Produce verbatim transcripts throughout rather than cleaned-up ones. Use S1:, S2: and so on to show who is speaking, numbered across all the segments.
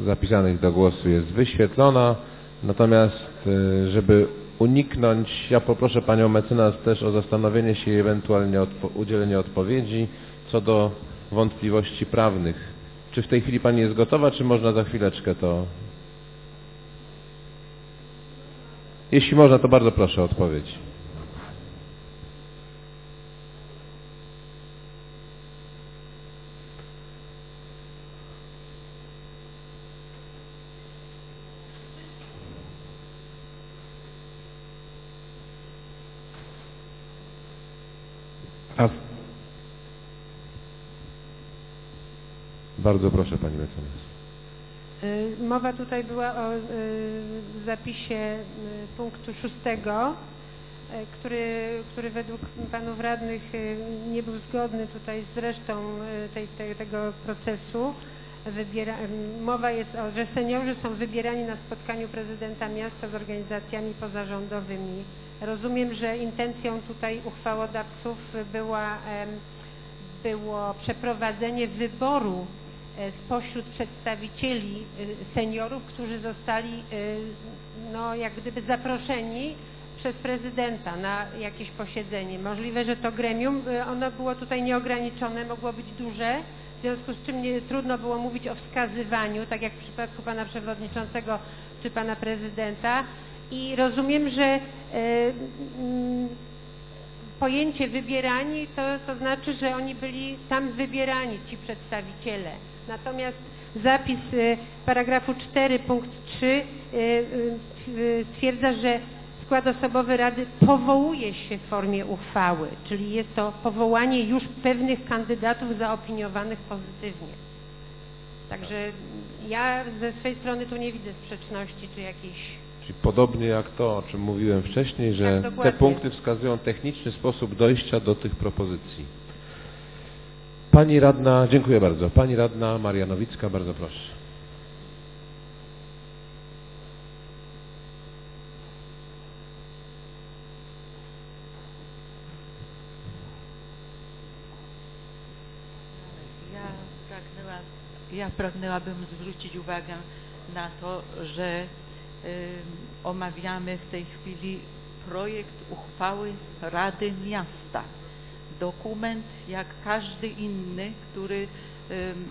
S1: zapisanych do głosu jest wyświetlona, natomiast żeby uniknąć, ja poproszę Panią mecenas też o zastanowienie się i ewentualnie odpo udzielenie odpowiedzi co do wątpliwości prawnych. Czy w tej chwili Pani jest gotowa, czy można za chwileczkę to... Jeśli można, to bardzo proszę o odpowiedź. A... Bardzo proszę Pani mecenas.
S2: Mowa tutaj była o zapisie punktu szóstego, który, który według panów radnych nie był zgodny tutaj z resztą tej, tej, tego procesu. Wybiera, mowa jest o, że seniorzy są wybierani na spotkaniu prezydenta miasta z organizacjami pozarządowymi. Rozumiem, że intencją tutaj uchwałodawców była, było przeprowadzenie wyboru spośród przedstawicieli seniorów, którzy zostali no, jak gdyby zaproszeni przez prezydenta na jakieś posiedzenie. Możliwe, że to gremium, ono było tutaj nieograniczone, mogło być duże, w związku z czym nie, trudno było mówić o wskazywaniu, tak jak w przypadku pana przewodniczącego czy pana prezydenta. I rozumiem, że e, m, pojęcie wybierani to, to znaczy, że oni byli tam wybierani, ci przedstawiciele. Natomiast zapis y, paragrafu cztery punkt trzy y, y, stwierdza, że skład osobowy Rady powołuje się w formie uchwały, czyli jest to powołanie już pewnych kandydatów zaopiniowanych pozytywnie. Także ja ze swojej strony tu nie widzę sprzeczności czy jakiejś...
S1: Czyli podobnie jak to, o czym mówiłem wcześniej, że tak, te punkty wskazują techniczny sposób dojścia do tych propozycji. Pani radna, dziękuję bardzo. Pani radna Maria Nowicka, bardzo proszę.
S3: Ja, pragnęła, ja pragnęłabym zwrócić uwagę na to, że y, omawiamy w tej chwili projekt uchwały Rady Miasta. Dokument jak każdy inny, który um,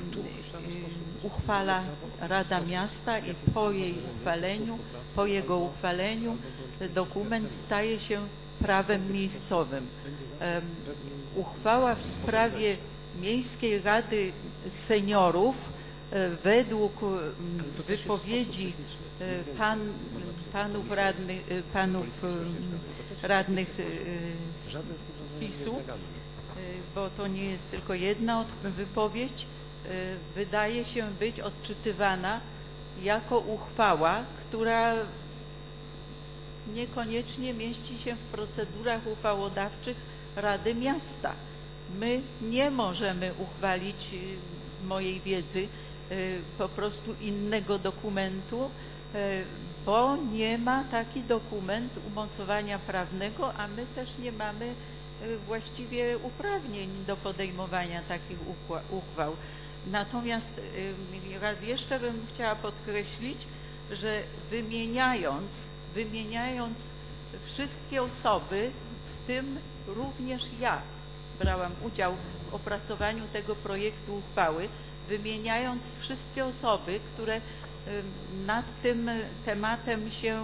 S3: uchwala Rada Miasta i po jej uchwaleniu, po jego uchwaleniu dokument staje się prawem miejscowym. Um, uchwała w sprawie Miejskiej Rady Seniorów według wypowiedzi pan, panów radnych, panów radnych PiS-u, bo to nie jest tylko jedna wypowiedź, wydaje się być odczytywana jako uchwała, która niekoniecznie mieści się w procedurach uchwałodawczych Rady Miasta. My nie możemy uchwalić, z mojej wiedzy, po prostu innego dokumentu, bo nie ma taki dokument umocowania prawnego, a my też nie mamy właściwie uprawnień do podejmowania takich uchwał. Natomiast raz jeszcze bym chciała podkreślić, że wymieniając, wymieniając wszystkie osoby, w tym również ja brałam udział w opracowaniu tego projektu uchwały, wymieniając wszystkie osoby, które nad tym tematem się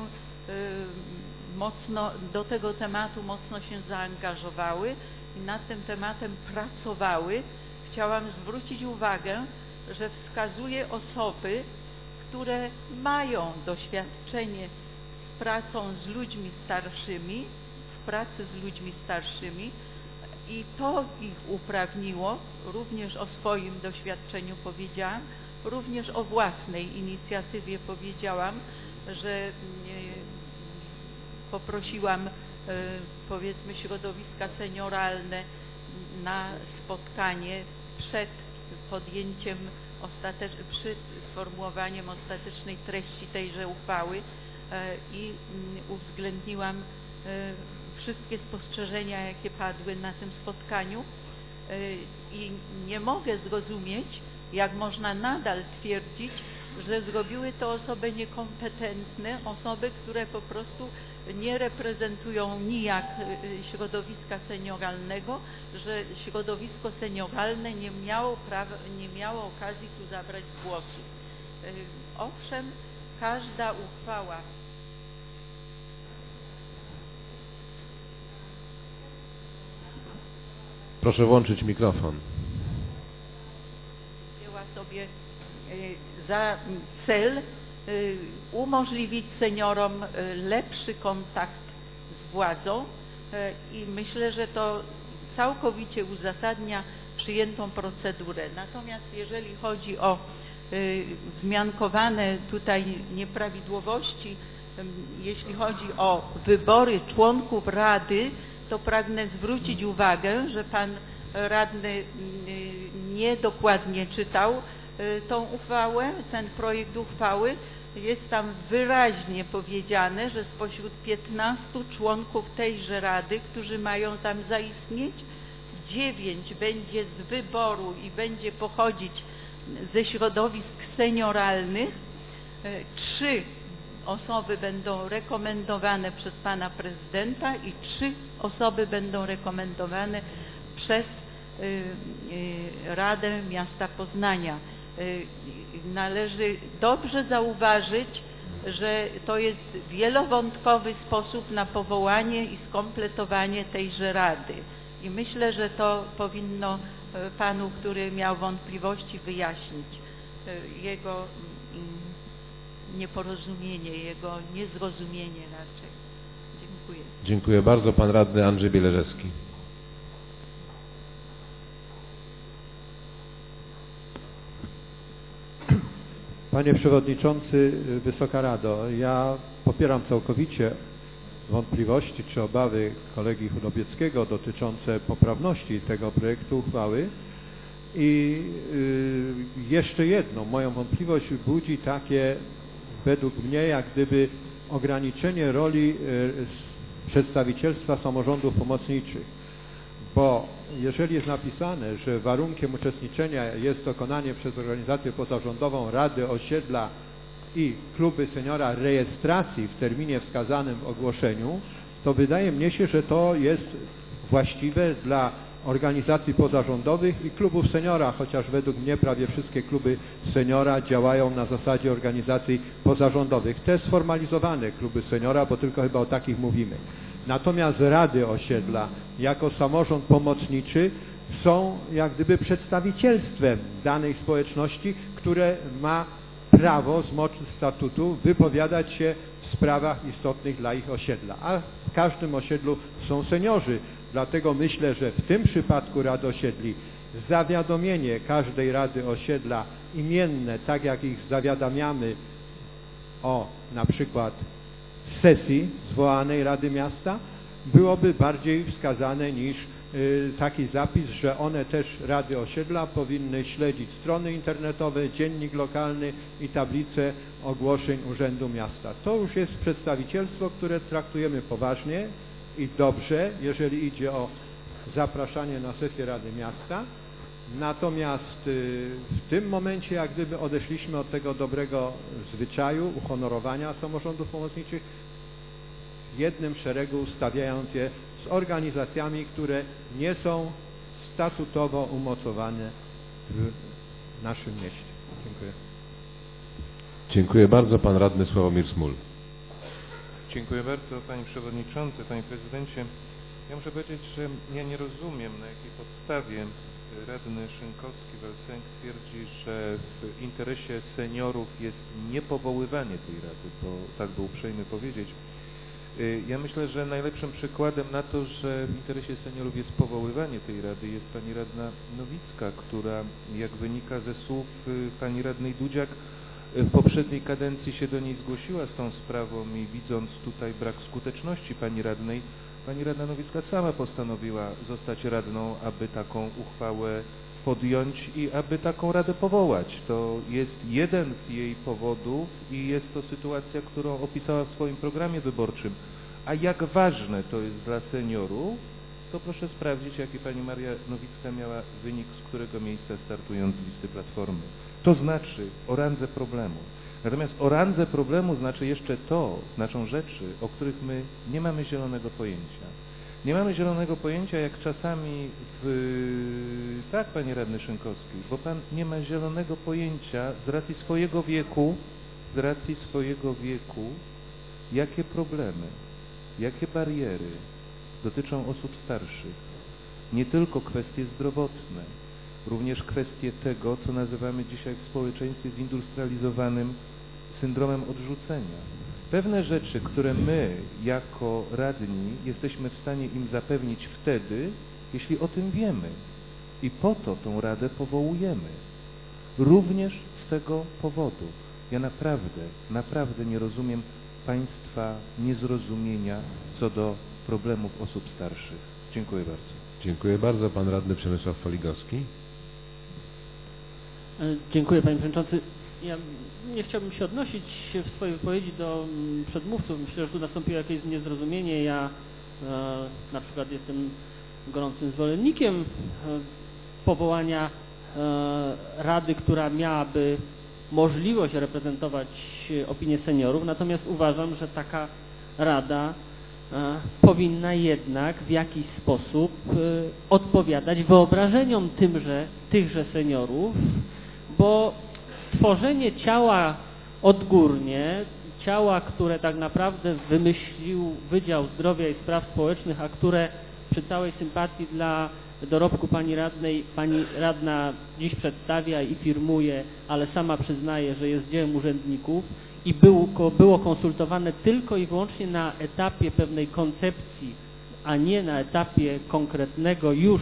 S3: mocno, do tego tematu mocno się zaangażowały i nad tym tematem pracowały, chciałam zwrócić uwagę, że wskazuje osoby, które mają doświadczenie z pracą z ludźmi starszymi, w pracy z ludźmi starszymi i to ich uprawniło, również o swoim doświadczeniu powiedziałam, również o własnej inicjatywie powiedziałam, że poprosiłam powiedzmy środowiska senioralne na spotkanie przed podjęciem ostatecz... przed sformułowaniem ostatecznej treści tejże uchwały i uwzględniłam wszystkie spostrzeżenia, jakie padły na tym spotkaniu i nie mogę zrozumieć, jak można nadal twierdzić, że zrobiły to osoby niekompetentne, osoby, które po prostu nie reprezentują nijak środowiska senioralnego, że środowisko senioralne nie miało prawa, nie miało okazji tu zabrać głosu. Owszem, każda uchwała
S1: Proszę włączyć mikrofon.
S3: wzięła sobie za cel umożliwić seniorom lepszy kontakt z władzą i myślę, że to całkowicie uzasadnia przyjętą procedurę. Natomiast jeżeli chodzi o wzmiankowane tutaj nieprawidłowości, jeśli chodzi o wybory członków Rady, to pragnę zwrócić uwagę, że pan radny niedokładnie czytał tą uchwałę, ten projekt uchwały. Jest tam wyraźnie powiedziane, że spośród piętnastu członków tejże Rady, którzy mają tam zaistnieć, dziewięć będzie z wyboru i będzie pochodzić ze środowisk senioralnych, trzy osoby będą rekomendowane przez pana prezydenta i trzy osoby będą rekomendowane przez y, y, Radę Miasta Poznania. Y, należy dobrze zauważyć, że to jest wielowątkowy sposób na powołanie i skompletowanie tejże Rady. I myślę, że to powinno panu, który miał wątpliwości, wyjaśnić jego nieporozumienie, jego niezrozumienie raczej. Dziękuję.
S1: Dziękuję bardzo. Pan radny Andrzej Bielerzewski.
S4: Panie Przewodniczący, Wysoka Rado, ja popieram całkowicie wątpliwości czy obawy kolegi Chudobieckiego dotyczące poprawności tego projektu uchwały i y, jeszcze jedno, moją wątpliwość budzi takie według mnie jak gdyby ograniczenie roli y, przedstawicielstwa samorządów pomocniczych, bo jeżeli jest napisane, że warunkiem uczestniczenia jest dokonanie przez organizację pozarządową Rady Osiedla i kluby seniora rejestracji w terminie wskazanym w ogłoszeniu, to wydaje mnie się, że to jest właściwe dla organizacji pozarządowych i klubów seniora, chociaż według mnie prawie wszystkie kluby seniora działają na zasadzie organizacji pozarządowych. Te sformalizowane kluby seniora, bo tylko chyba o takich mówimy. Natomiast Rady Osiedla jako samorząd pomocniczy są jak gdyby przedstawicielstwem danej społeczności, które ma prawo z mocy statutu wypowiadać się w sprawach istotnych dla ich osiedla. A w każdym osiedlu są seniorzy. Dlatego myślę, że w tym przypadku Rady Osiedli zawiadomienie każdej Rady Osiedla imienne, tak jak ich zawiadamiamy o na przykład sesji zwołanej Rady Miasta, byłoby bardziej wskazane niż y, taki zapis, że one też, Rady Osiedla, powinny śledzić strony internetowe, dziennik lokalny i tablice ogłoszeń Urzędu Miasta. To już jest przedstawicielstwo, które traktujemy poważnie i dobrze, jeżeli idzie o zapraszanie na sesję Rady Miasta. Natomiast y, w tym momencie jak gdyby odeszliśmy od tego dobrego zwyczaju uhonorowania samorządów pomocniczych w jednym szeregu, stawiając je z organizacjami, które nie są statutowo umocowane w naszym mieście. Dziękuję.
S1: Dziękuję bardzo. Pan radny Sławomir Smul.
S5: Dziękuję bardzo, Panie Przewodniczący, Panie Prezydencie. Ja muszę powiedzieć, że ja nie rozumiem, na jakiej podstawie radny Szynkowski-Welsenk twierdzi, że w interesie seniorów jest niepowoływanie tej rady, bo tak był uprzejmy powiedzieć. Ja myślę, że najlepszym przykładem na to, że w interesie seniorów jest powoływanie tej rady, jest pani radna Nowicka, która, jak wynika ze słów pani radnej Dudziak, w poprzedniej kadencji się do niej zgłosiła z tą sprawą i widząc tutaj brak skuteczności pani radnej, pani radna Nowicka sama postanowiła zostać radną, aby taką uchwałę podjąć i aby taką radę powołać. To jest jeden z jej powodów i jest to sytuacja, którą opisała w swoim programie wyborczym. A jak ważne to jest dla seniorów, to proszę sprawdzić, jaki pani Maria Nowicka miała wynik, z którego miejsca startując z listy Platformy. To znaczy o randze problemu. Natomiast o randze problemu znaczy jeszcze to, znaczą rzeczy, o których my nie mamy zielonego pojęcia. Nie mamy zielonego pojęcia, jak czasami w... Tak, panie radny Szynkowski, bo pan nie ma zielonego pojęcia z racji swojego wieku, z racji swojego wieku, jakie problemy, jakie bariery dotyczą osób starszych. Nie tylko kwestie zdrowotne, również kwestie tego, co nazywamy dzisiaj w społeczeństwie zindustrializowanym syndromem odrzucenia. Pewne rzeczy, które my jako radni jesteśmy w stanie im zapewnić wtedy, jeśli o tym wiemy. I po to tą radę powołujemy. Również z tego powodu. Ja naprawdę, naprawdę nie rozumiem państwa niezrozumienia co do problemów osób starszych. Dziękuję bardzo.
S1: Dziękuję bardzo. Pan radny Przemysław Foligowski.
S6: Dziękuję, panie przewodniczący. Ja nie chciałbym się odnosić w swojej wypowiedzi do przedmówców. Myślę, że tu nastąpiło jakieś niezrozumienie. Ja e, na przykład jestem gorącym zwolennikiem e, powołania e, rady, która miałaby możliwość reprezentować opinię seniorów, natomiast uważam, że taka rada e, powinna jednak w jakiś sposób e, odpowiadać wyobrażeniom tymże, tychże seniorów, bo tworzenie ciała odgórnie, ciała, które tak naprawdę wymyślił Wydział Zdrowia i Spraw Społecznych, a które przy całej sympatii dla dorobku pani radnej, pani radna dziś przedstawia i firmuje, ale sama przyznaje, że jest dziełem urzędników i było, było konsultowane tylko i wyłącznie na etapie pewnej koncepcji, a nie na etapie konkretnego już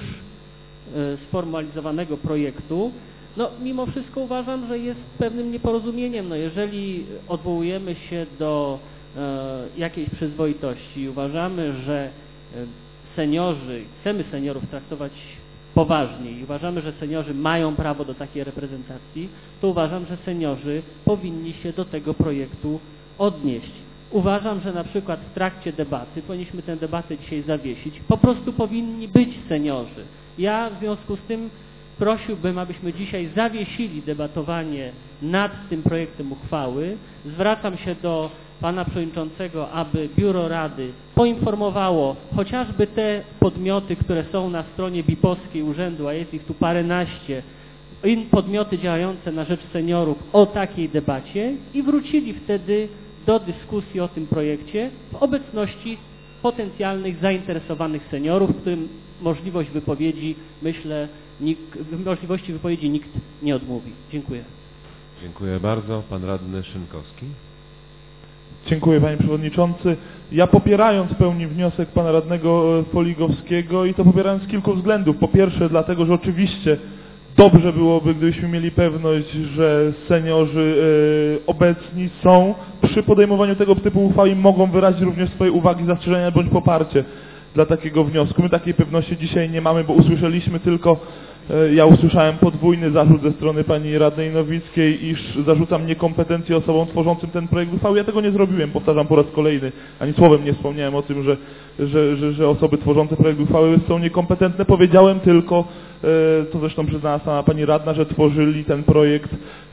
S6: y, sformalizowanego projektu. No, mimo wszystko uważam, że jest pewnym nieporozumieniem. No, jeżeli odwołujemy się do e, jakiejś przyzwoitości i uważamy, że e, seniorzy, chcemy seniorów traktować poważnie i uważamy, że seniorzy mają prawo do takiej reprezentacji, to uważam, że seniorzy powinni się do tego projektu odnieść. Uważam, że na przykład w trakcie debaty, powinniśmy tę debatę dzisiaj zawiesić, po prostu powinni być seniorzy. Ja w związku z tym prosiłbym, abyśmy dzisiaj zawiesili debatowanie nad tym projektem uchwały. Zwracam się do pana przewodniczącego, aby Biuro Rady poinformowało chociażby te podmioty, które są na stronie bipowskiej urzędu, a jest ich tu paręnaście, podmioty działające na rzecz seniorów o takiej debacie i wrócili wtedy do dyskusji o tym projekcie w obecności potencjalnych zainteresowanych seniorów, którym możliwość wypowiedzi, myślę, nikt, możliwości wypowiedzi nikt nie odmówi. Dziękuję.
S1: Dziękuję bardzo. Pan radny Szynkowski.
S7: Dziękuję, panie przewodniczący. Ja popierając w pełni wniosek pana radnego Foligowskiego i to popierając z kilku względów. Po pierwsze dlatego, że oczywiście dobrze byłoby, gdybyśmy mieli pewność, że seniorzy e, obecni są przy podejmowaniu tego typu uchwały i mogą wyrazić również swoje uwagi, zastrzeżenia bądź poparcie dla takiego wniosku. My takiej pewności dzisiaj nie mamy, bo usłyszeliśmy tylko, e, ja usłyszałem podwójny zarzut ze strony pani radnej Nowickiej, iż zarzucam niekompetencję osobom tworzącym ten projekt uchwały. Ja tego nie zrobiłem, powtarzam po raz kolejny, ani słowem nie wspomniałem o tym, że, że, że, że osoby tworzące projekt uchwały są niekompetentne. Powiedziałem tylko, to zresztą przyznała sama pani radna, że tworzyli ten projekt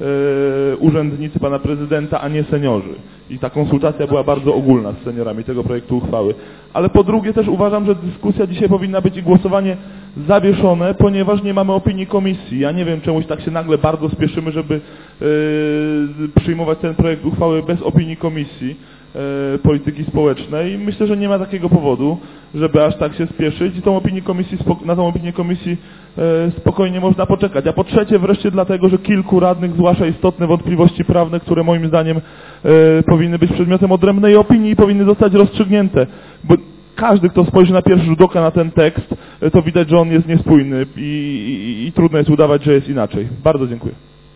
S7: e, urzędnicy pana prezydenta, a nie seniorzy. I ta konsultacja była bardzo ogólna z seniorami tego projektu uchwały. Ale po drugie też uważam, że dyskusja dzisiaj powinna być i głosowanie zawieszone, ponieważ nie mamy opinii komisji. Ja nie wiem, czemuś tak się nagle bardzo spieszymy, żeby e, przyjmować ten projekt uchwały bez opinii komisji e, polityki społecznej. Myślę, że nie ma takiego powodu, żeby aż tak się spieszyć i tą opinię komisji, na tą opinię komisji e, spokojnie można poczekać. A po trzecie wreszcie dlatego, że kilku radnych zgłasza istotne wątpliwości prawne, które moim zdaniem e, powinny być przedmiotem odrębnej opinii i powinny zostać rozstrzygnięte. Bo każdy, kto spojrzy na pierwszy rzut oka na ten tekst, e, to widać, że on jest niespójny i, i, i trudno jest udawać, że jest inaczej. Bardzo dziękuję.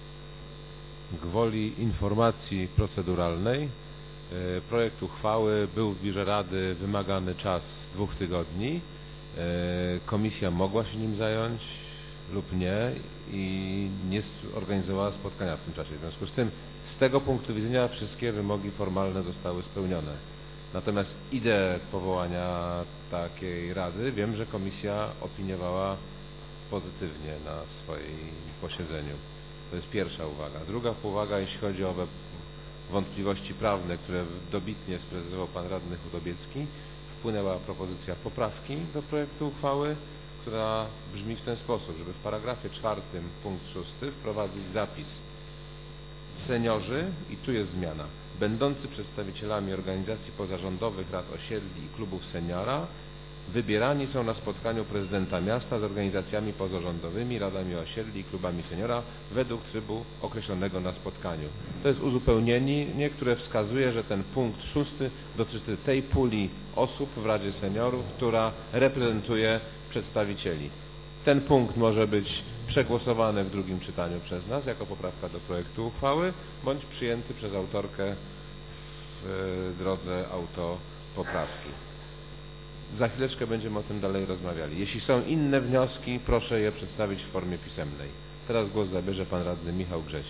S1: Gwoli informacji proceduralnej projekt uchwały był w Biurze Rady wymagany czas dwóch tygodni. Komisja mogła się nim zająć lub nie i nie organizowała spotkania w tym czasie. W związku z tym z tego punktu widzenia wszystkie wymogi formalne zostały spełnione. Natomiast ideę powołania takiej rady wiem, że komisja opiniowała pozytywnie na swoim posiedzeniu. To jest pierwsza uwaga. Druga uwaga, jeśli chodzi o wątpliwości prawne, które dobitnie sprecyzował pan radny Chudobiecki, wpłynęła propozycja poprawki do projektu uchwały, która brzmi w ten sposób, żeby w paragrafie czwartym punkt szósty wprowadzić zapis seniorzy, i tu jest zmiana, będący przedstawicielami organizacji pozarządowych, rad osiedli i klubów seniora, wybierani są na spotkaniu prezydenta miasta z organizacjami pozarządowymi, radami osiedli i klubami seniora według trybu określonego na spotkaniu. To jest uzupełnienie, które wskazuje, że ten punkt szósty dotyczy tej puli osób w Radzie Seniorów, która reprezentuje przedstawicieli. Ten punkt może być przegłosowany w drugim czytaniu przez nas jako poprawka do projektu uchwały, bądź przyjęty przez autorkę w drodze autopoprawki. Za chwileczkę będziemy o tym dalej rozmawiali. Jeśli są inne wnioski, proszę je przedstawić w formie pisemnej. Teraz głos zabierze pan radny Michał Grześ.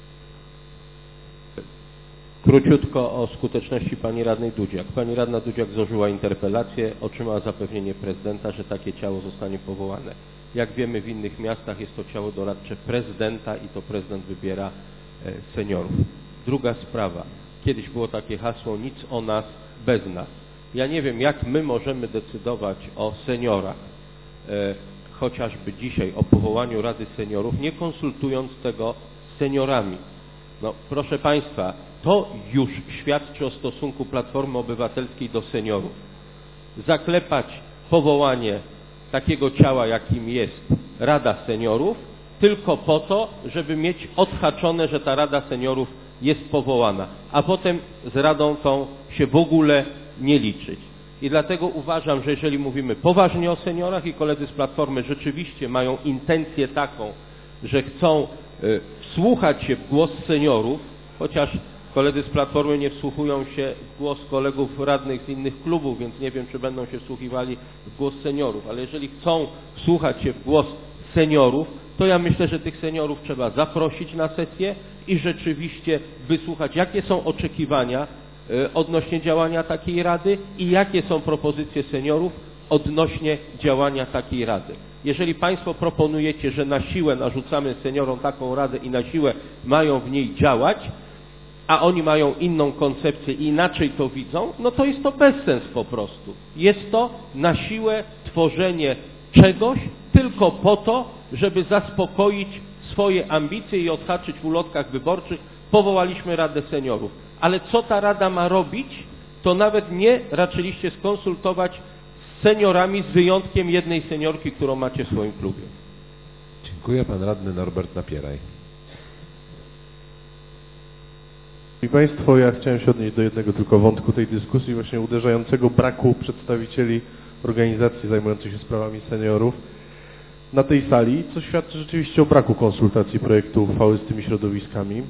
S8: Króciutko o skuteczności pani radnej Dudziak. Pani radna Dudziak złożyła interpelację, otrzymała zapewnienie prezydenta, że takie ciało zostanie powołane. Jak wiemy, w innych miastach jest to ciało doradcze prezydenta i to prezydent wybiera seniorów. Druga sprawa. Kiedyś było takie hasło, nic o nas bez nas. Ja nie wiem, jak my możemy decydować o seniorach, e, chociażby dzisiaj o powołaniu Rady Seniorów, nie konsultując tego z seniorami. No, proszę Państwa, to już świadczy o stosunku Platformy Obywatelskiej do seniorów. Zaklepać powołanie takiego ciała, jakim jest Rada Seniorów, tylko po to, żeby mieć odhaczone, że ta Rada Seniorów jest powołana, a potem z Radą tą się w ogóle nie liczyć. I dlatego uważam, że jeżeli mówimy poważnie o seniorach i koledzy z Platformy rzeczywiście mają intencję taką, że chcą y, wsłuchać się w głos seniorów, chociaż koledzy z Platformy nie wsłuchują się w głos kolegów radnych z innych klubów, więc nie wiem, czy będą się wsłuchiwali w głos seniorów, ale jeżeli chcą wsłuchać się w głos seniorów, to ja myślę, że tych seniorów trzeba zaprosić na sesję i rzeczywiście wysłuchać, jakie są oczekiwania odnośnie działania takiej rady i jakie są propozycje seniorów odnośnie działania takiej rady. Jeżeli Państwo proponujecie, że na siłę narzucamy seniorom taką radę i na siłę mają w niej działać, a oni mają inną koncepcję i inaczej to widzą, no to jest to bezsens po prostu. Jest to na siłę tworzenie czegoś tylko po to, żeby zaspokoić swoje ambicje i odhaczyć w ulotkach wyborczych. Powołaliśmy Radę Seniorów. Ale co ta Rada ma robić, to nawet nie raczyliście skonsultować z seniorami, z wyjątkiem jednej seniorki, którą macie w swoim klubie.
S1: Dziękuję. Pan radny Norbert Napieraj.
S9: Szanowni Państwo, ja chciałem się odnieść do jednego tylko wątku tej dyskusji, właśnie uderzającego braku przedstawicieli organizacji zajmujących się sprawami seniorów na tej sali, co świadczy rzeczywiście o braku konsultacji projektu uchwały z tymi środowiskami.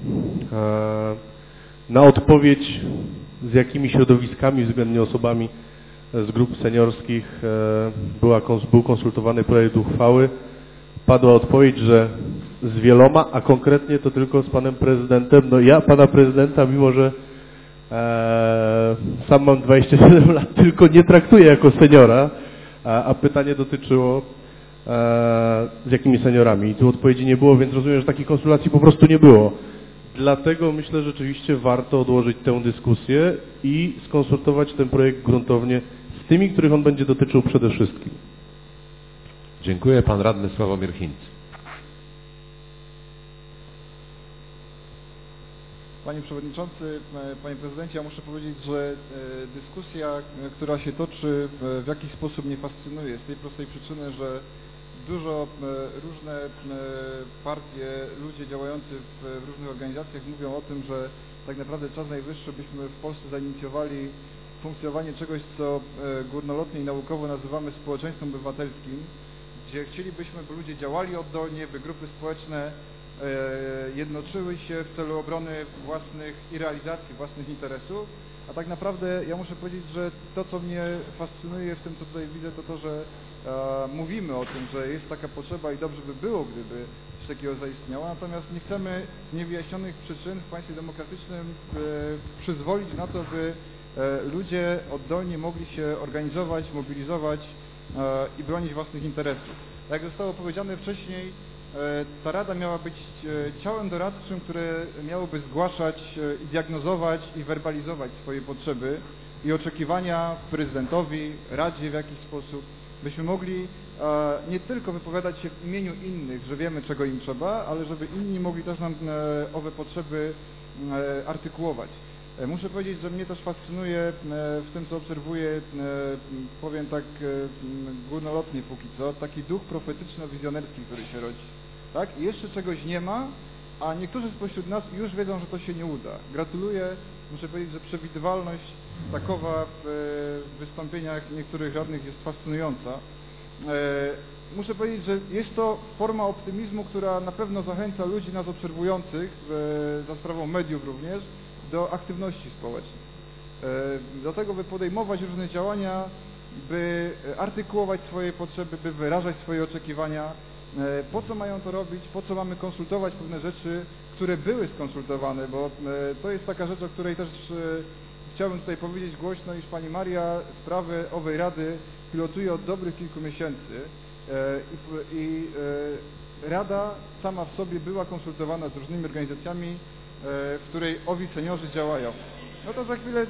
S9: Na odpowiedź, z jakimi środowiskami, względnie osobami z grup seniorskich była, był konsultowany projekt uchwały, padła odpowiedź, że z wieloma, a konkretnie to tylko z panem prezydentem. No ja pana prezydenta, mimo że e, sam mam dwadzieścia siedem lat, tylko nie traktuję jako seniora, a, a pytanie dotyczyło e, z jakimi seniorami. I tu odpowiedzi nie było, więc rozumiem, że takiej konsultacji po prostu nie było. Dlatego myślę, że rzeczywiście warto odłożyć tę dyskusję i skonsultować ten projekt gruntownie z tymi, których on będzie dotyczył przede wszystkim.
S1: Dziękuję. Pan radny Sławomir Hinc.
S10: Panie Przewodniczący, Panie Prezydencie, ja muszę powiedzieć, że dyskusja, która się toczy, w jakiś sposób mnie fascynuje z tej prostej przyczyny, że dużo różne partie, ludzie działający w różnych organizacjach mówią o tym, że tak naprawdę czas najwyższy, byśmy w Polsce zainicjowali funkcjonowanie czegoś, co górnolotnie i naukowo nazywamy społeczeństwem obywatelskim, gdzie chcielibyśmy, by ludzie działali oddolnie, by grupy społeczne jednoczyły się w celu obrony własnych i realizacji własnych interesów, a tak naprawdę ja muszę powiedzieć, że to, co mnie fascynuje w tym, co tutaj widzę, to to, że e, mówimy o tym, że jest taka potrzeba i dobrze by było, gdyby coś takiego zaistniało, natomiast nie chcemy z niewyjaśnionych przyczyn w państwie demokratycznym e, przyzwolić na to, by e, ludzie oddolnie mogli się organizować, mobilizować e, i bronić własnych interesów. Jak zostało powiedziane wcześniej, ta Rada miała być ciałem doradczym, które miałoby zgłaszać i diagnozować i werbalizować swoje potrzeby i oczekiwania prezydentowi, Radzie w jakiś sposób, byśmy mogli nie tylko wypowiadać się w imieniu innych, że wiemy, czego im trzeba, ale żeby inni mogli też nam owe potrzeby artykułować. Muszę powiedzieć, że mnie też fascynuje w tym, co obserwuję, powiem tak górnolotnie póki co, taki duch profetyczno-wizjonerski, który się rodzi. Tak? I jeszcze czegoś nie ma, a niektórzy spośród nas już wiedzą, że to się nie uda. Gratuluję, muszę powiedzieć, że przewidywalność takowa w wystąpieniach niektórych radnych jest fascynująca. Muszę powiedzieć, że jest to forma optymizmu, która na pewno zachęca ludzi nas obserwujących, za sprawą mediów również, do aktywności społecznej. Do tego, by podejmować różne działania, by artykułować swoje potrzeby, by wyrażać swoje oczekiwania. Po co mają to robić, po co mamy konsultować pewne rzeczy, które były skonsultowane, bo to jest taka rzecz, o której też chciałbym tutaj powiedzieć głośno, iż pani Maria sprawę owej Rady pilotuje od dobrych kilku miesięcy i, i Rada sama w sobie była konsultowana z różnymi organizacjami, w której owi seniorzy działają. No to za chwilę,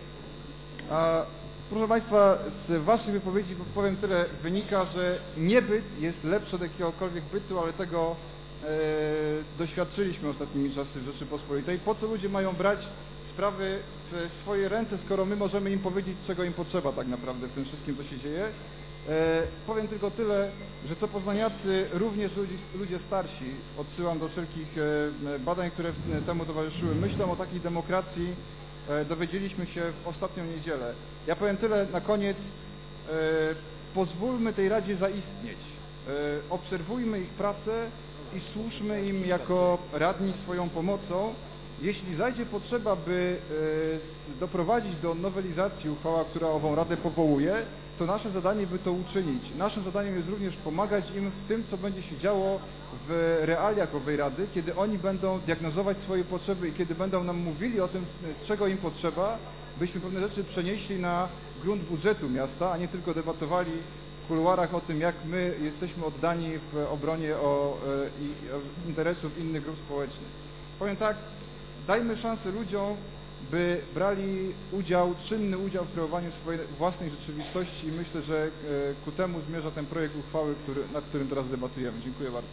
S10: a, proszę Państwa, z Waszej wypowiedzi powiem tyle, wynika, że niebyt jest lepszy od jakiegokolwiek bytu, ale tego e, doświadczyliśmy ostatnimi czasy w Rzeczypospolitej. Po co ludzie mają brać sprawy w swoje ręce, skoro my możemy im powiedzieć, czego im potrzeba tak naprawdę w tym wszystkim, co się dzieje. E, powiem tylko tyle, że co poznaniacy, również ludzi, ludzie starsi, odsyłam do wszelkich e, badań, które temu towarzyszyły, myślą o takiej demokracji, e, dowiedzieliśmy się w ostatnią niedzielę. Ja powiem tyle na koniec, e, pozwólmy tej Radzie zaistnieć, e, obserwujmy ich pracę i służmy im jako radni swoją pomocą. Jeśli zajdzie potrzeba, by e, doprowadzić do nowelizacji uchwała, która ową Radę powołuje, to nasze zadanie by to uczynić. Naszym zadaniem jest również pomagać im w tym, co będzie się działo w realiach owej Rady, kiedy oni będą diagnozować swoje potrzeby i kiedy będą nam mówili o tym, czego im potrzeba, byśmy pewne rzeczy przenieśli na grunt budżetu miasta, a nie tylko debatowali w kuluarach o tym, jak my jesteśmy oddani w obronie o, i, o interesów innych grup społecznych. Powiem tak, dajmy szansę ludziom, by brali udział, czynny udział w kreowaniu swojej własnej rzeczywistości i myślę, że ku temu zmierza ten projekt uchwały, który, nad którym teraz debatujemy. Dziękuję bardzo.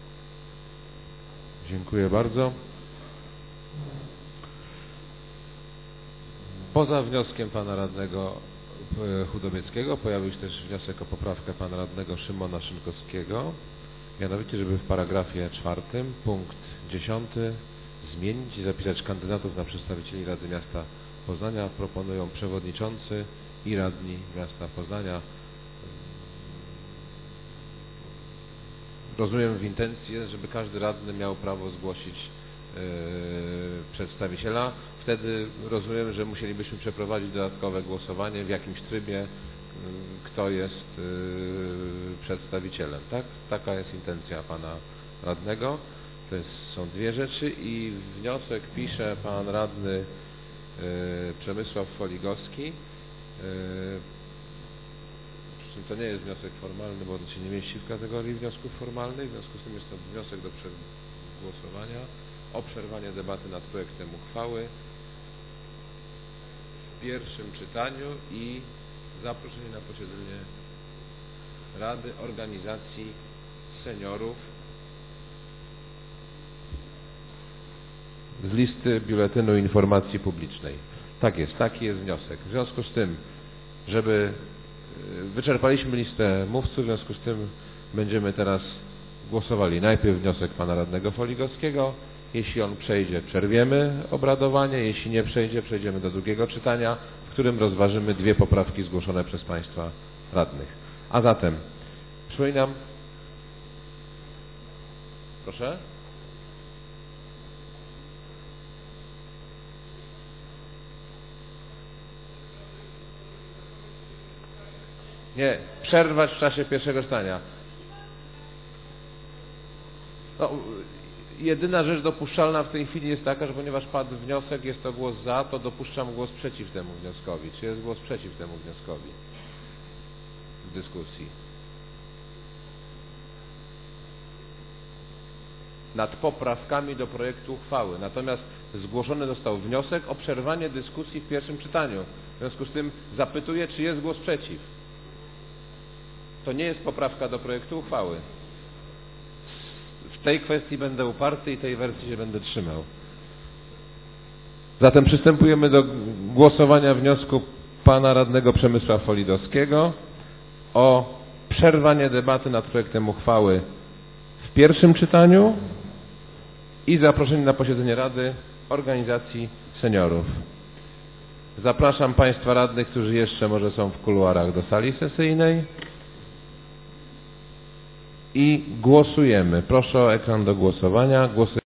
S1: Dziękuję bardzo. Poza wnioskiem pana radnego Chudobieckiego pojawił się też wniosek o poprawkę pana radnego Szymona Szynkowskiego, mianowicie, żeby w paragrafie czwartym punkt dziesiąty zmienić i zapisać kandydatów na przedstawicieli Rady Miasta Poznania. Proponują przewodniczący i radni miasta Poznania. Rozumiem, w intencji jest, żeby każdy radny miał prawo zgłosić yy, przedstawiciela. Wtedy rozumiem, że musielibyśmy przeprowadzić dodatkowe głosowanie w jakimś trybie, yy, kto jest yy, przedstawicielem. Tak? Taka jest intencja pana radnego. To jest, są dwie rzeczy i wniosek pisze pan radny y, Przemysław Foligowski. Y, przy czym to nie jest wniosek formalny, bo on się nie mieści w kategorii wniosków formalnych, w związku z tym jest to wniosek do głosowania o przerwanie debaty nad projektem uchwały w pierwszym czytaniu i zaproszenie na posiedzenie Rady Organizacji Seniorów z listy Biuletynu Informacji Publicznej. Tak jest, taki jest wniosek. W związku z tym, żeby wyczerpaliśmy listę mówców, w związku z tym będziemy teraz głosowali. Najpierw wniosek pana radnego Foligowskiego. Jeśli on przejdzie, przerwiemy obradowanie. Jeśli nie przejdzie, przejdziemy do drugiego czytania, w którym rozważymy dwie poprawki zgłoszone przez państwa radnych. A zatem, przypominam, proszę. Nie, przerwać w czasie pierwszego czytania. No, jedyna rzecz dopuszczalna w tej chwili jest taka, że ponieważ padł wniosek, jest to głos za, to dopuszczam głos przeciw temu wnioskowi. Czy jest głos przeciw temu wnioskowi w dyskusji? nad poprawkami do projektu uchwały. Natomiast zgłoszony został wniosek o przerwanie dyskusji w pierwszym czytaniu. W związku z tym zapytuję, czy jest głos przeciw. To nie jest poprawka do projektu uchwały. W tej kwestii będę uparty i tej wersji się będę trzymał. Zatem przystępujemy do głosowania wniosku pana radnego Przemysła Folidowskiego o przerwanie debaty nad projektem uchwały w pierwszym czytaniu i zaproszenie na posiedzenie Rady Organizacji Seniorów. Zapraszam państwa radnych, którzy jeszcze może są w kuluarach, do sali sesyjnej i głosujemy. Proszę o ekran do głosowania. Głosujemy.